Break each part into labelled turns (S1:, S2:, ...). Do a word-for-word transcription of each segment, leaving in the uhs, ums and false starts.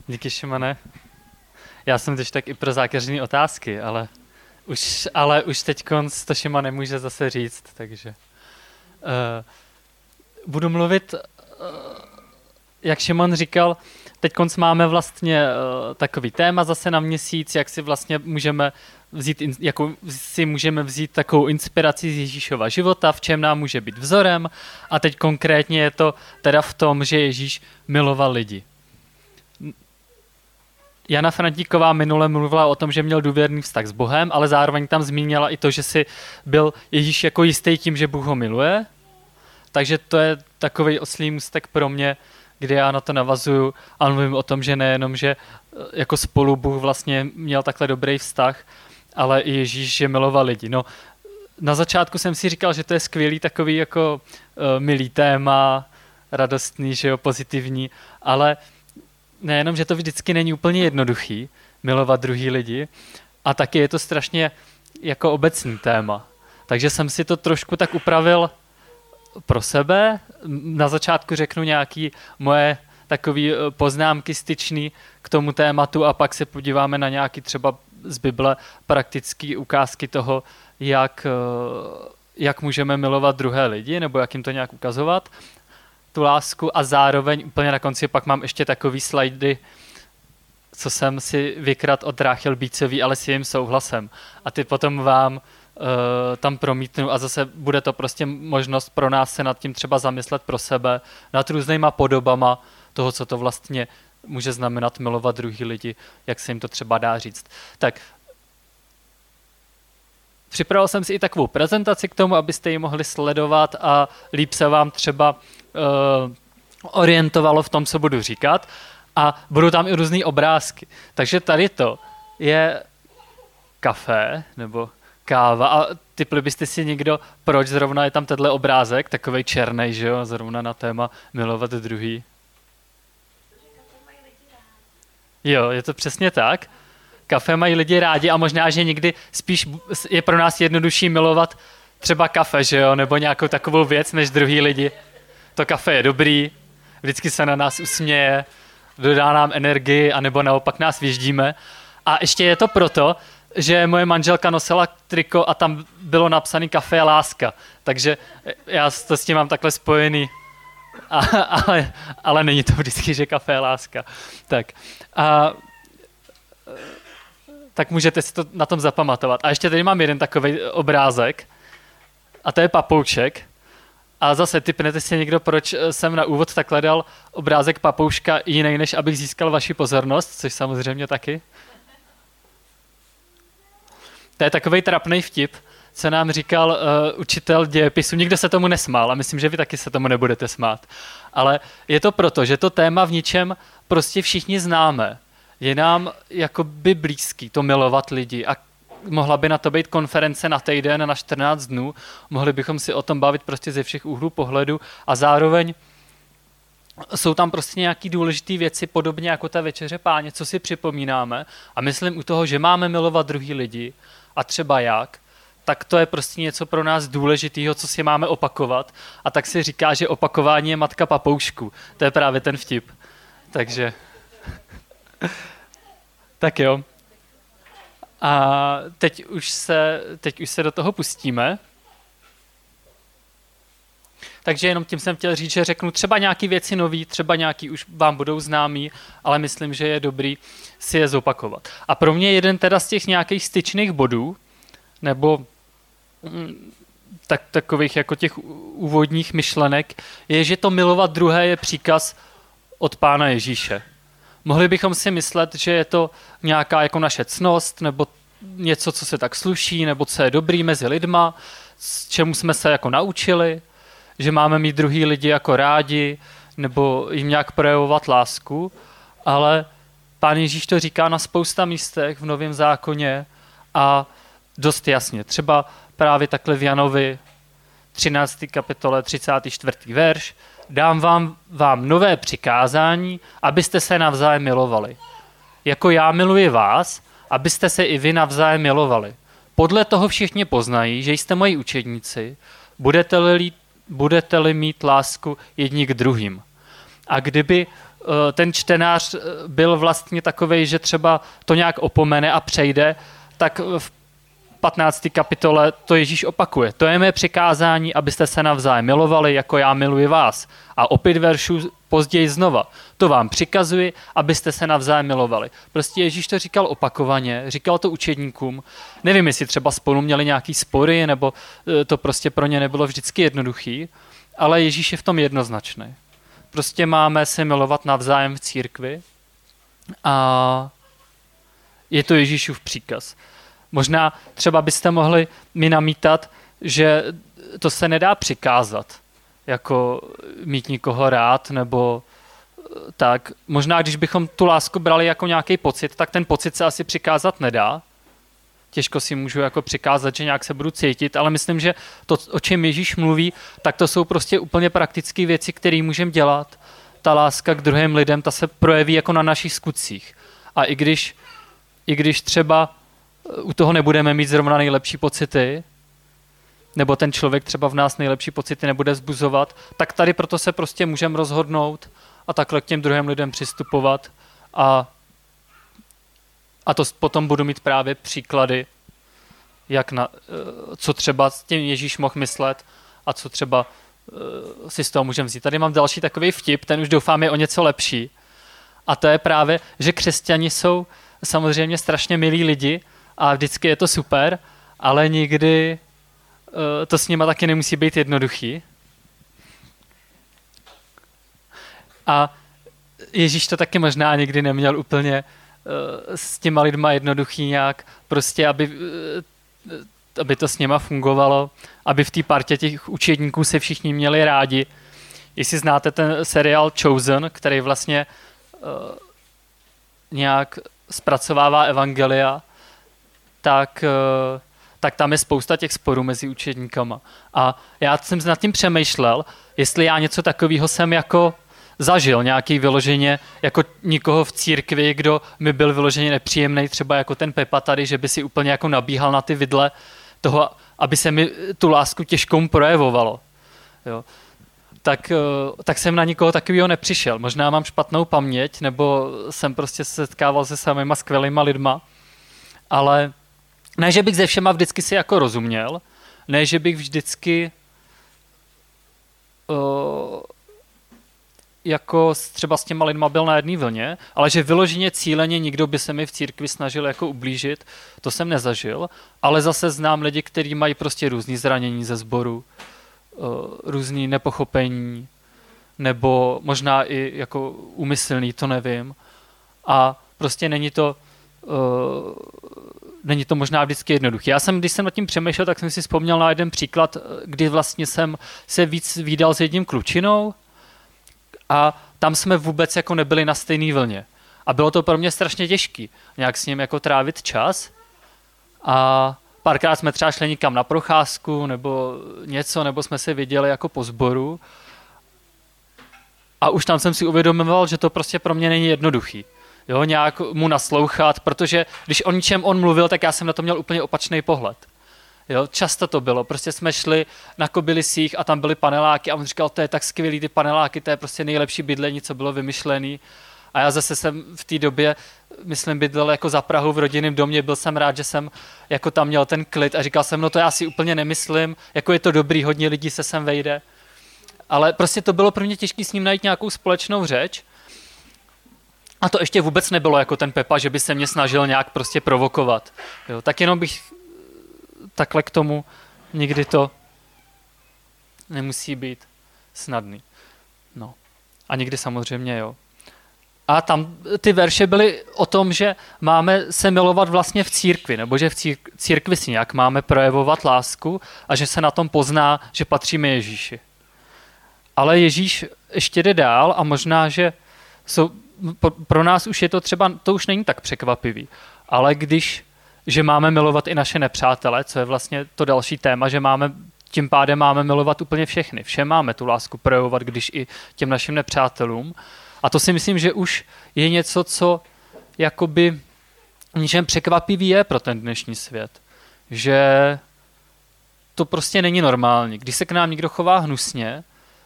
S1: Díky, Šimone. Já jsem teď tak i pro zákeřní otázky, ale už, ale už teď to Šima nemůže zase říct, takže uh, budu mluvit, uh, jak Šimon říkal, teď máme vlastně uh, takový téma zase na měsíc, jak si vlastně můžeme vzít, jako si můžeme vzít takovou inspiraci z Ježíšova života, v čem nám může být vzorem, a teď konkrétně je to teda v tom, že Ježíš miloval lidi. Jana Frantíková minule mluvila o tom, že měl důvěrný vztah s Bohem, ale zároveň tam zmínila i to, že si byl Ježíš jako jistý tím, že Bůh ho miluje. Takže to je takový oslý můstek pro mě, kdy já na to navazuju a mluvím o tom, že nejenom, že jako spolu Bůh vlastně měl takhle dobrý vztah, ale i Ježíš, že miloval lidi. No, na začátku jsem si říkal, že to je skvělý takový jako uh, milý téma, radostný, že jo, pozitivní, ale nejenom, že to vždycky není úplně jednoduchý milovat druhý lidi, a taky je to strašně jako obecný téma. Takže jsem si to trošku tak upravil pro sebe. Na začátku řeknu nějaké moje takové poznámky styčný k tomu tématu a pak se podíváme na nějaké třeba z Bible praktické ukázky toho, jak, jak můžeme milovat druhé lidi, nebo jak jim to nějak ukazovat, tu lásku, a zároveň úplně na konci pak mám ještě takový slajdy, co jsem si vykradl od Ráchel Bícový, ale s jejím souhlasem. A ty potom vám uh, tam promítnu a zase bude to prostě možnost pro nás se nad tím třeba zamyslet pro sebe, nad různýma podobama toho, co to vlastně může znamenat milovat druhý lidi, jak se jim to třeba dá říct. Tak připravil jsem si i takovou prezentaci k tomu, abyste ji mohli sledovat a líp se vám třeba uh, orientovalo v tom, co budu říkat. A budou tam i různý obrázky. Takže tady to je kafe nebo káva. A tipli byste si někdo, proč zrovna je tam tenhle obrázek, takovej černej, že jo, zrovna na téma milovat druhý. Jo, je to přesně tak. Kafe mají lidi rádi a možná, že někdy spíš je pro nás jednodušší milovat třeba kafe, že jo, nebo nějakou takovou věc, než druhý lidi. To kafe je dobrý, vždycky se na nás usměje, dodá nám energii, anebo naopak nás vyždíme. A ještě je to proto, že moje manželka nosila triko a tam bylo napsané kafe je láska. Takže já to s tím mám takhle spojený. A, ale, ale není to vždycky, že kafe je láska. Tak. A, tak můžete si to na tom zapamatovat. A ještě tady mám jeden takový obrázek. A to je papoušek. A zase tipnete si někdo, proč jsem na úvod takhle dal obrázek papouška jiný, než abych získal vaši pozornost, což samozřejmě taky. To je takovej trapnej vtip, co nám říkal uh, učitel dějepisu. Nikdo se tomu nesmál a myslím, že vy taky se tomu nebudete smát. Ale je to proto, že to téma v ničem prostě všichni známe. Je nám jakoby blízký to milovat lidi a mohla by na to být konference na týden, na čtrnáct dnů. Mohli bychom si o tom bavit prostě ze všech úhlů pohledu a zároveň jsou tam prostě nějaký důležitý věci, podobně jako ta večeře Páně, co si připomínáme. A myslím u toho, že máme milovat druhý lidi a třeba jak, tak to je prostě něco pro nás důležitého, co si máme opakovat. A tak se říká, že opakování je matka papoušku. To je právě ten vtip. Takže tak jo. A teď už se, teď už se do toho pustíme. Takže jenom tím jsem chtěl říct, že řeknu třeba nějaké věci nový, třeba nějaký už vám budou známý, ale myslím, že je dobrý si je zopakovat. A pro mě jeden teda z těch nějakých styčných bodů, nebo tak, takových jako těch úvodních myšlenek, je, že to milovat druhé je příkaz od Pána Ježíše. Mohli bychom si myslet, že je to nějaká jako naše ctnost, nebo něco, co se tak sluší, nebo co je dobrý mezi lidma, s čemu jsme se jako naučili, že máme mít druhý lidi jako rádi, nebo jim nějak projevovat lásku, ale Pán Ježíš to říká na spousta místech v Novém zákoně a dost jasně. Třeba právě takhle v Janovi třinácté kapitole třicátý čtvrtý verš. Dám vám, vám nové přikázání, abyste se navzájem milovali. Jako já miluji vás, abyste se i vy navzájem milovali. Podle toho všichni poznají, že jste moji učedníci, budete-li, budete-li mít lásku jedni k druhým. A kdyby ten čtenář byl vlastně takovej, že třeba to nějak opomene a přejde, tak v patnácté kapitole to Ježíš opakuje. To je mé přikázání, abyste se navzájem milovali, jako já miluji vás. A o pět veršů později znova. To vám přikazuji, abyste se navzájem milovali. Prostě Ježíš to říkal opakovaně, říkal to učedníkům. Nevím, jestli třeba spolu měli nějaký spory, nebo to prostě pro ně nebylo vždycky jednoduchý, ale Ježíš je v tom jednoznačný. Prostě máme se milovat navzájem v církvi a je to Ježíšův příkaz. Možná třeba byste mohli mi namítat, že to se nedá přikázat, jako mít nikoho rád, nebo tak. Možná, když bychom tu lásku brali jako nějaký pocit, tak ten pocit se asi přikázat nedá. Těžko si můžu jako přikázat, že nějak se budu cítit, ale myslím, že to, o čem Ježíš mluví, tak to jsou prostě úplně praktické věci, které můžeme dělat. Ta láska k druhým lidem, ta se projeví jako na našich skutcích. A i když, i když třeba u toho nebudeme mít zrovna nejlepší pocity, nebo ten člověk třeba v nás nejlepší pocity nebude vzbuzovat, tak tady proto se prostě můžeme rozhodnout a takhle k těm druhým lidem přistupovat a, a to potom budu mít právě příklady, jak na, co třeba s tím Ježíš mohl myslet a co třeba si z toho můžeme vzít. Tady mám další takový vtip, ten už doufám je o něco lepší. A to je právě, že křesťani jsou samozřejmě strašně milí lidi a vždycky je to super, ale nikdy to s nima taky nemusí být jednoduchý. A Ježíš to taky možná nikdy neměl úplně s těma lidma jednoduchý nějak, prostě aby, aby to s nima fungovalo, aby v té partě těch učedníků se všichni měli rádi. Jestli znáte ten seriál Chosen, který vlastně uh, nějak zpracovává evangelia, tak, uh, tak tam je spousta těch sporů mezi učedníkama. A já jsem nad tím přemýšlel, jestli já něco takového jsem jako zažil, nějaký vyloženě, jako nikoho v církvi, kdo mi byl vyloženě nepříjemný, třeba jako ten Pepa tady, že by si úplně jako nabíhal na ty vidle toho, aby se mi tu lásku těžkou projevovalo. Jo. Tak, tak jsem na nikoho takového nepřišel. Možná mám špatnou paměť, nebo jsem prostě se setkával se samýma skvělýma lidma, ale ne, že bych ze všema vždycky si jako rozuměl, ne, že bych vždycky uh, jako třeba s těma lidma byl na jedné vlně, ale že vyloženě cíleně nikdo by se mi v církvi snažil jako ublížit, to jsem nezažil, ale zase znám lidi, kteří mají prostě různý zranění ze sboru, různý nepochopení, nebo možná i jako úmyslný, to nevím. A prostě není to, uh, není to možná vždycky jednoduché. Já jsem, když jsem nad tím přemýšlel, tak jsem si vzpomněl na jeden příklad, kdy vlastně jsem se víc vídal s jedním klučinou, a tam jsme vůbec jako nebyli na stejné vlně. A bylo to pro mě strašně těžké nějak s ním jako trávit čas. A párkrát jsme třeba šli někam na procházku nebo něco, nebo jsme se viděli jako po sboru. A už tam jsem si uvědomoval, že to prostě pro mě není jednoduchý. Jo, nějak mu naslouchat, protože když o ničem on mluvil, tak já jsem na to měl úplně opačný pohled. Jo, často to bylo, prostě jsme šli na Kobylisích a tam byly paneláky a on říkal, to je tak skvělý, ty paneláky, to je prostě nejlepší bydlení, co bylo vymyšlený. A já zase jsem v té době, myslím, bydlel jako za Prahu v rodinném domě, byl jsem rád, že jsem jako tam měl ten klid a říkal jsem, no to já si úplně nemyslím, jako je to dobrý, hodně lidí se sem vejde. Ale prostě to bylo pro mě těžké s ním najít nějakou společnou řeč. A to ještě vůbec nebylo jako ten Pepa, že by se mě snažil nějak prostě provokovat. Jo, tak jenom bych takhle k tomu, nikdy to nemusí být snadný. No. A někdy samozřejmě jo. A tam ty verše byly o tom, že máme se milovat vlastně v církvi, nebo že v církvi si nějak máme projevovat lásku a že se na tom pozná, že patříme Ježíši. Ale Ježíš ještě jde dál a možná, že jsou, pro nás už je to třeba, to už není tak překvapivý, ale když že máme milovat i naše nepřátele, co je vlastně to další téma, že máme, tím pádem máme milovat úplně všechny. Všem máme tu lásku projevovat, když i těm našim nepřátelům. A to si myslím, že už je něco, co jakoby ničem překvapivý je pro ten dnešní svět. Že to prostě není normální. Když se k nám někdo chová hnusně,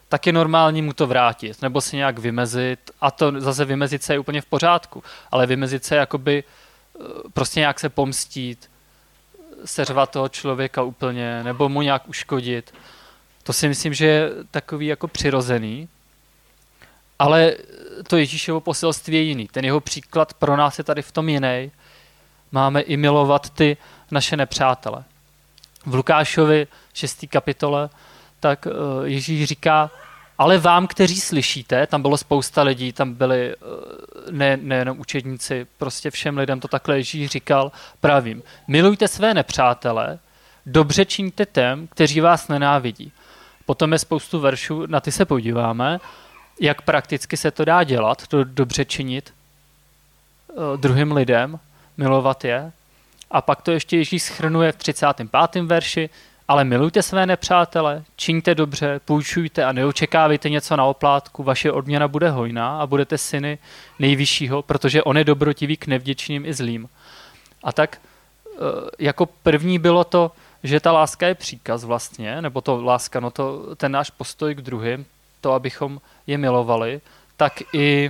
S1: tak je normální mu to vrátit, nebo si nějak vymezit, a to zase vymezit se je úplně v pořádku, ale vymezit se jakoby prostě nějak se pomstít, seřvat toho člověka úplně, nebo mu nějak uškodit. To si myslím, že je takový jako přirozený, ale to Ježíšovo poselství je jiný. Ten jeho příklad pro nás je tady v tom jiný. Máme i milovat ty naše nepřátele. V Lukášovi šesté kapitole tak Ježíš říká, ale vám, kteří slyšíte, tam bylo spousta lidí, tam byli ne, nejenom učedníci, prostě všem lidem to takhle Ježíš říkal, pravím, milujte své nepřátele, dobře čiňte těm, kteří vás nenávidí. Potom je spoustu veršů, na ty se podíváme, jak prakticky se to dá dělat, to dobře činit druhým lidem, milovat je. A pak to ještě Ježíš shrnuje v třicátém pátém verši, ale milujte své nepřátele, čiňte dobře, půjčujte a neočekávejte něco na oplátku, vaše odměna bude hojná a budete syny nejvyššího, protože on je dobrotivý k nevděčným i zlým. A tak jako první bylo to, že ta láska je příkaz vlastně, nebo to láska, no to ten náš postoj k druhým, to, abychom je milovali, tak i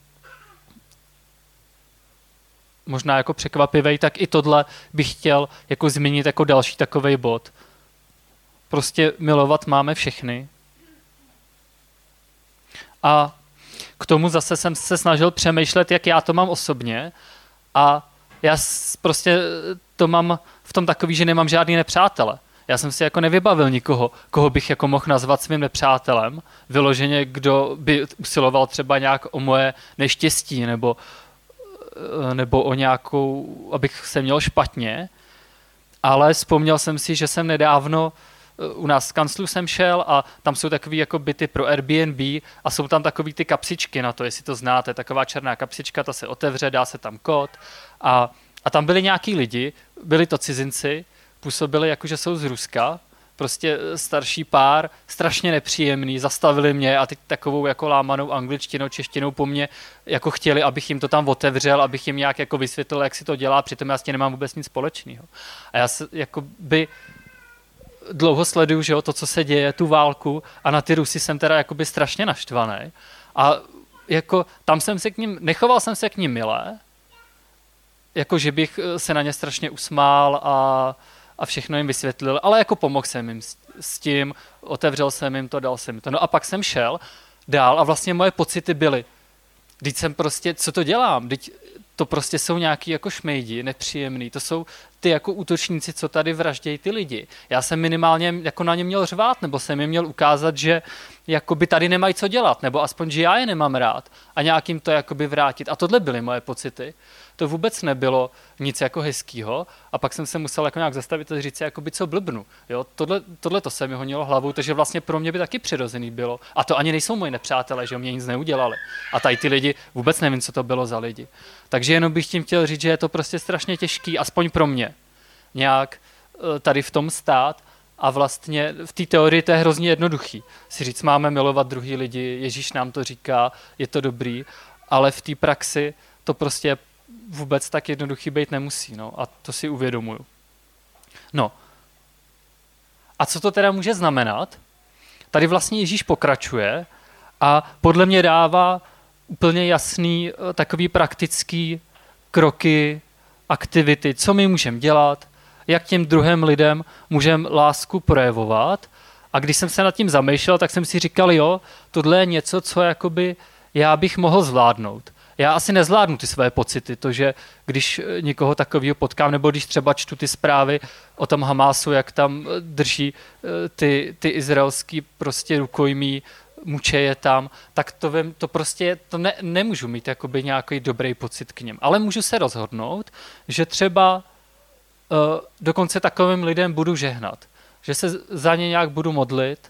S1: možná jako překvapivej, tak i tohle bych chtěl jako zmínit jako další takovej bod. Prostě milovat máme všechny. A k tomu zase jsem se snažil přemýšlet, jak já to mám osobně. A já prostě to mám v tom takový, že nemám žádný nepřátele. Já jsem si jako nevybavil nikoho, koho bych jako mohl nazvat svým nepřátelem. Vyloženě, kdo by usiloval třeba nějak o moje neštěstí, nebo, nebo o nějakou, abych se měl špatně. Ale vzpomněl jsem si, že jsem nedávno u nás z kanclu jsem šel a tam jsou takový jako byty pro Airbnb a jsou tam takový ty kapsičky na to, jestli to znáte, taková černá kapsička, ta se otevře, dá se tam kód a, a tam byli nějaký lidi, byli to cizinci, působili jako, že jsou z Ruska, prostě starší pár, strašně nepříjemný, zastavili mě a teď takovou jako lámanou angličtinou, češtinou po mně jako chtěli, abych jim to tam otevřel, abych jim nějak jako vysvětlil, jak si to dělá, přitom já s tím nemám vůbec nic společného. A já se jako by dlouho sleduju, že jo, to, co se děje, tu válku a na ty Rusy jsem teda jakoby strašně naštvaný a jako tam jsem se k ním, nechoval jsem se k ním milé, jako že bych se na ně strašně usmál a, a všechno jim vysvětlil, ale jako pomohl jsem jim s, s tím, otevřel jsem jim to, dal jsem jim to. No a pak jsem šel dál a vlastně moje pocity byly, vždyť jsem prostě, co to dělám, vždyť to prostě jsou nějaký jako šmejdi, nepříjemný, to jsou ty jako útočníci, co tady vraždějí ty lidi. Já jsem minimálně jako na ně měl řvát, nebo jsem jim měl ukázat, že jakoby tady nemají co dělat, nebo aspoň, že já je nemám rád a nějakým to jakoby vrátit. A tohle byly moje pocity. To vůbec nebylo nic jako hezkýho a pak jsem se musel jako nějak zastavit a říct si, jakoby co blbnu. Jo? Tohle, tohle to se mi honilo hlavou, takže vlastně pro mě by taky přirozený bylo. A to ani nejsou moji nepřátelé, že mě nic neudělali. A tady ty lidi, vůbec nevím, co to bylo za lidi. Takže jenom bych tím chtěl říct, že je to prostě strašně těžký, aspoň pro mě, nějak tady v tom stát a vlastně v té teorii to je hrozně jednoduchý. Si říct, máme milovat druhý lidi, Ježíš nám to říká, je to dobrý, ale v té praxi to prostě vůbec tak jednoduchý být nemusí, no, a to si uvědomuju. No, a co to teda může znamenat? Tady vlastně Ježíš pokračuje a podle mě dává úplně jasný takový praktický kroky, aktivity, co my můžeme dělat, jak těm druhým lidem můžeme lásku projevovat. A když jsem se nad tím zamýšlel, tak jsem si říkal, jo, tohle je něco, co jakoby já bych mohl zvládnout. Já asi nezvládnu ty své pocity, to, že když někoho takového potkám, nebo když třeba čtu ty zprávy o tom Hamásu, jak tam drží ty, ty izraelský prostě rukojmí, muče je tam, tak to, vím, to prostě to ne, nemůžu mít jakoby nějaký dobrý pocit k něm. Ale můžu se rozhodnout, že třeba uh, dokonce takovým lidem budu žehnat. Že se za ně nějak budu modlit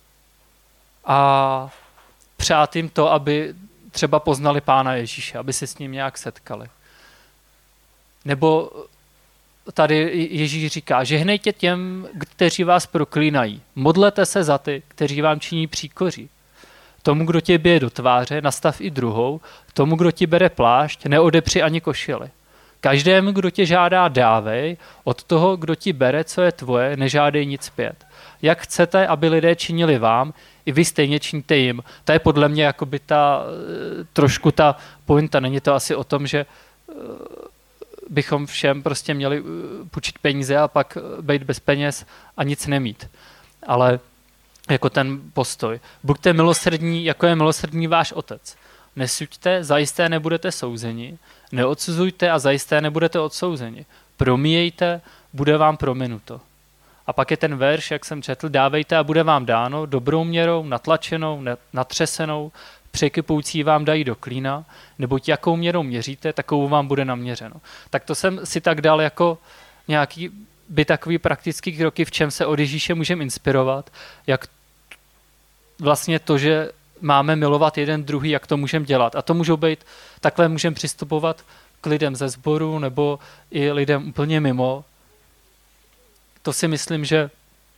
S1: a přát jim to, aby třeba poznali Pána Ježíše, aby se s ním nějak setkali. Nebo tady Ježíš říká, žehnejte těm, kteří vás proklínají. Modlete se za ty, kteří vám činí příkoří. Tomu, kdo tě bije do tváře, nastav i druhou. Tomu, kdo ti bere plášť, neodepři ani košili. Každému, kdo tě žádá, dávej, od toho, kdo ti bere, co je tvoje, nežádej nic zpět. Jak chcete, aby lidé činili vám, i vy stejně činíte jim. To je podle mě jakoby ta, trošku ta pointa. Není to asi o tom, že bychom všem prostě měli půjčit peníze a pak být bez peněz a nic nemít. Ale jako ten postoj. Buďte milosrdní, jako je milosrdný váš otec. Nesuďte, zajisté nebudete souzeni. Neodsuzujte a zajisté nebudete odsouzeni. Promíjejte, bude vám prominuto. A pak je ten verš, jak jsem četl, dávejte a bude vám dáno dobrou měrou, natlačenou, natřesenou, překypoucí vám dají do klína, neboť jakou měrou měříte, takovou vám bude naměřeno. Tak to jsem si tak dal jako nějaký by takový praktický kroky, v čem se od Ježíše můžeme inspirovat, jak vlastně to, že máme milovat jeden druhý, jak to můžeme dělat. A to můžou být, takhle můžeme přistupovat k lidem ze sboru nebo i lidem úplně mimo. To si myslím, že,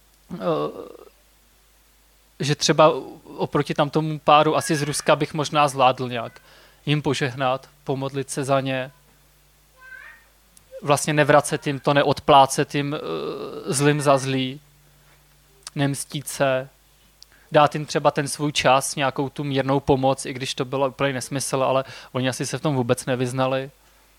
S1: že třeba oproti tam tomu páru asi z Ruska bych možná zvládl nějak jim požehnat, pomodlit se za ně, vlastně nevracet jim to, neodplácet jim zlým za zlý, nemstít se, dát jim třeba ten svůj čas, nějakou tu mírnou pomoc, i když to bylo úplně nesmysl, ale oni asi se v tom vůbec nevyznali.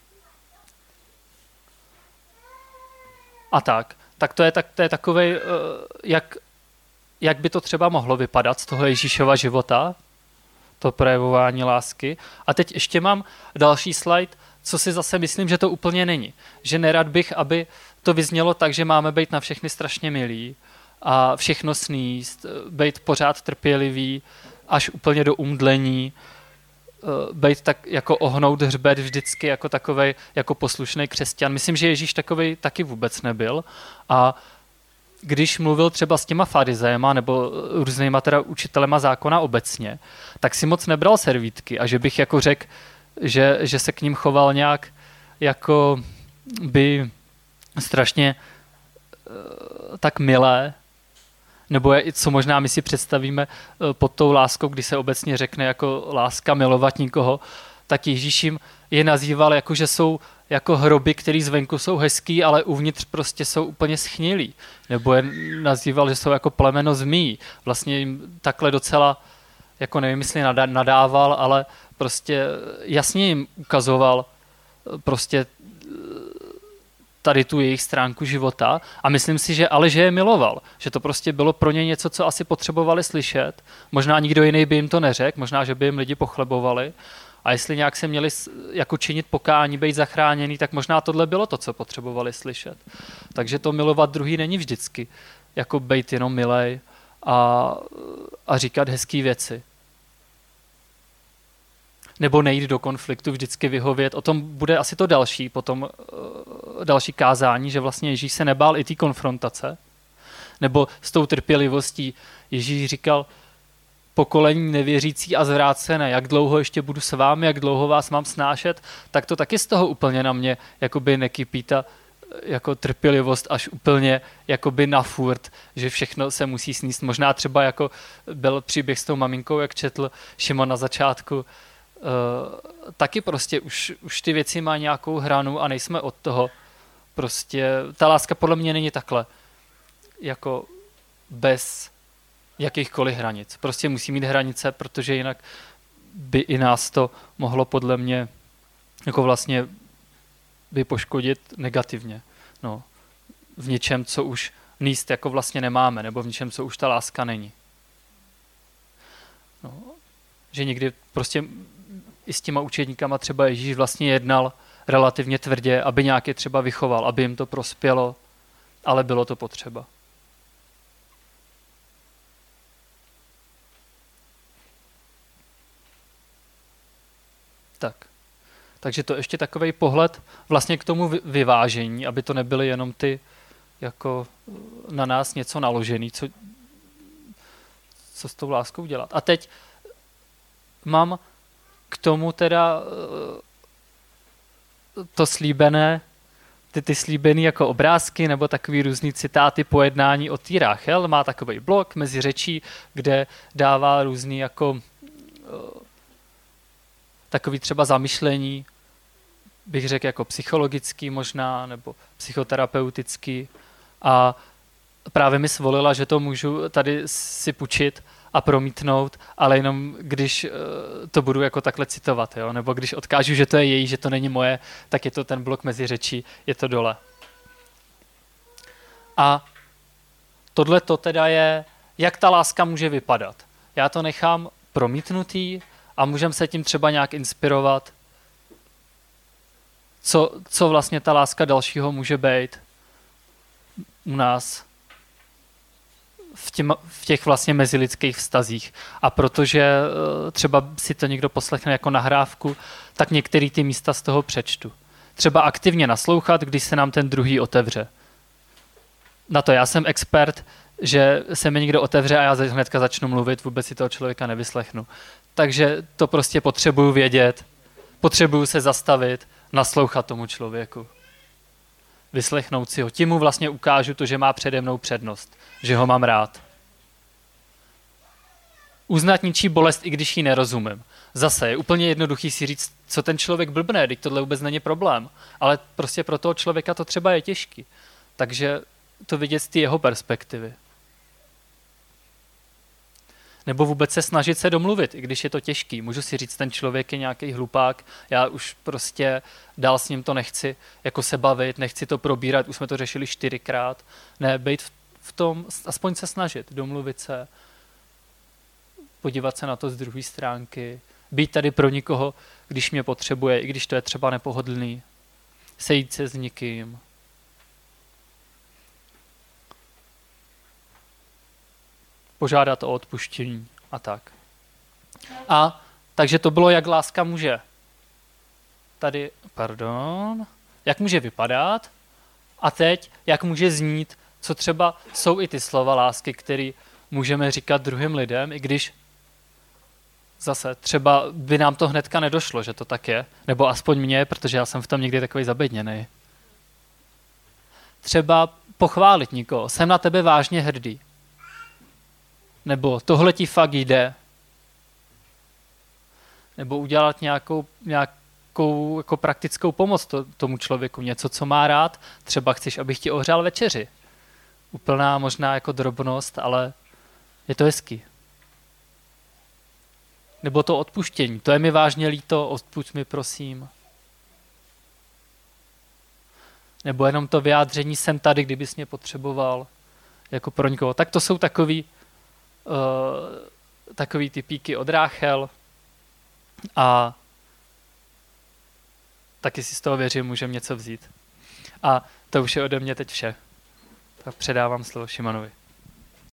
S1: A tak. Tak to je, tak, to je takovej, jak, jak by to třeba mohlo vypadat z toho Ježíšova života, to projevování lásky. A teď ještě mám další slide, co si zase myslím, že to úplně není. Že nerad bych, aby to vyznělo tak, že máme být na všechny strašně milí a všechno sníst, být pořád trpělivý, až úplně do umdlení, být tak jako ohnout hřbet vždycky jako takovej, jako poslušný křesťan. Myslím, že Ježíš takovej taky vůbec nebyl. A když mluvil třeba s těma farizejema nebo různýma teda učitelema zákona obecně, tak si moc nebral servítky a že bych jako řekl, že, že se k ním choval nějak jako by strašně tak milé, nebo je, co možná my si představíme pod tou láskou, kdy se obecně řekne jako láska milovat nikoho, tak Ježíš jim je nazýval jako, že jsou jako hroby, které zvenku jsou hezký, ale uvnitř prostě jsou úplně schnilí. Nebo je nazýval, že jsou jako plemeno zmí. Vlastně jim takhle docela, jako nevím, jestli nadával, ale prostě jasně jim ukazoval prostě tady tu jejich stránku života a myslím si, že ale že je miloval, že to prostě bylo pro ně něco, co asi potřebovali slyšet. Možná nikdo jiný by jim to neřekl, možná, že by jim lidi pochlebovali a jestli nějak se měli jako činit pokání, být zachráněný, tak možná tohle bylo to, co potřebovali slyšet. Takže to milovat druhý není vždycky jako být jenom milej a, a říkat hezký věci. Nebo nejít do konfliktu, vždycky vyhovět. O tom bude asi to další, potom další kázání, že vlastně Ježíš se nebál i té konfrontace. Nebo s tou trpělivostí Ježíš říkal, pokolení nevěřící a zvrácené, jak dlouho ještě budu s vámi, jak dlouho vás mám snášet, tak to taky z toho úplně na mě jakoby nekypí ta jako trpělivost až úplně jakoby na furt, že všechno se musí sníst. Možná třeba jako byl příběh s tou maminkou, jak četl Šimon na začátku, Uh, taky prostě už, už ty věci má nějakou hranu a nejsme od toho. Prostě ta láska podle mě není takhle jako bez jakýchkoliv hranic. Prostě musí mít hranice, protože jinak by i nás to mohlo podle mě jako vlastně by poškodit negativně. No, v něčem, co už níst jako vlastně nemáme, nebo v něčem, co už ta láska není. No, že někdy prostě i s těma učedníkama třeba Ježíš vlastně jednal relativně tvrdě, aby nějak je třeba vychoval, aby jim to prospělo, ale bylo to potřeba. Tak. Takže to ještě takovej pohled vlastně k tomu vyvážení, aby to nebyly jenom ty jako na nás něco naložený, co, co s tou láskou dělat. A teď mám k tomu teda to slíbené, ty, ty slíbený jako obrázky nebo takový různý citáty pojednání o té Ráchel. Má takový blok mezi řečí, kde dává různý jako takový třeba zamyšlení bych řekl jako psychologický možná, nebo psychoterapeutický. A právě mi svolila, že to můžu tady si půjčit a promítnout, ale jenom když to budu jako takhle citovat, jo? Nebo když odkážu, že to je její, že to není moje, tak je to ten blok mezi řečí, je to dole. A tohle to teda je, jak ta láska může vypadat. Já to nechám promítnutý a můžeme se tím třeba nějak inspirovat, co, co vlastně ta láska dalšího může být u nás v, těm, v těch vlastně mezilidských vztazích. A protože třeba si to někdo poslechne jako nahrávku, tak některé ty místa z toho přečtu. Třeba aktivně naslouchat, když se nám ten druhý otevře. Na to já jsem expert, že se mi někdo otevře a já hnedka začnu mluvit, vůbec si toho člověka nevyslechnu. Takže to prostě potřebuju vědět, potřebuju se zastavit, naslouchat tomu člověku. Vyslechnout si ho. Tím mu vlastně ukážu to, že má přede mnou přednost, že ho mám rád. Uznat ničí bolest, i když ji nerozumím. Zase je úplně jednoduchý si říct, co ten člověk blbne, teď tohle vůbec není problém. Ale prostě pro toho člověka to třeba je těžký. Takže to vidět z té jeho perspektivy. Nebo vůbec se snažit se domluvit, i když je to těžký. Můžu si říct, ten člověk je nějaký hlupák, já už prostě dál s ním to nechci jako se bavit, nechci to probírat, už jsme to řešili čtyřikrát. Ne, být v, v tom, aspoň se snažit, domluvit se, podívat se na to z druhé stránky, být tady pro nikoho, když mě potřebuje, i když to je třeba nepohodlný, sejít se s nikým. Požádat o odpuštění a tak. A takže to bylo, jak láska může tady, pardon, jak může vypadat a teď, jak může znít, co třeba jsou i ty slova lásky, které můžeme říkat druhým lidem, i když zase třeba by nám to hnedka nedošlo, že to tak je, nebo aspoň mě, protože já jsem v tom někdy takový zabedněnej. Třeba pochválit nikoho, jsem na tebe vážně hrdý. Nebo tohle ti fakt jde. Nebo udělat nějakou, nějakou jako praktickou pomoc to, tomu člověku. Něco, co má rád. Třeba chceš, abych ti ohřál večeři. Úplná možná jako drobnost, ale je to hezký. Nebo to odpuštění. To je mi vážně líto, odpušť mi prosím. Nebo jenom to vyjádření jsem tady, kdybys mě potřeboval. Jako pro někoho. Tak to jsou takový Uh, takový ty píky od Ráchel a taky si z toho věřím, můžeme něco vzít. A to už je ode mě teď vše. Tak předávám slovo Šimanovi.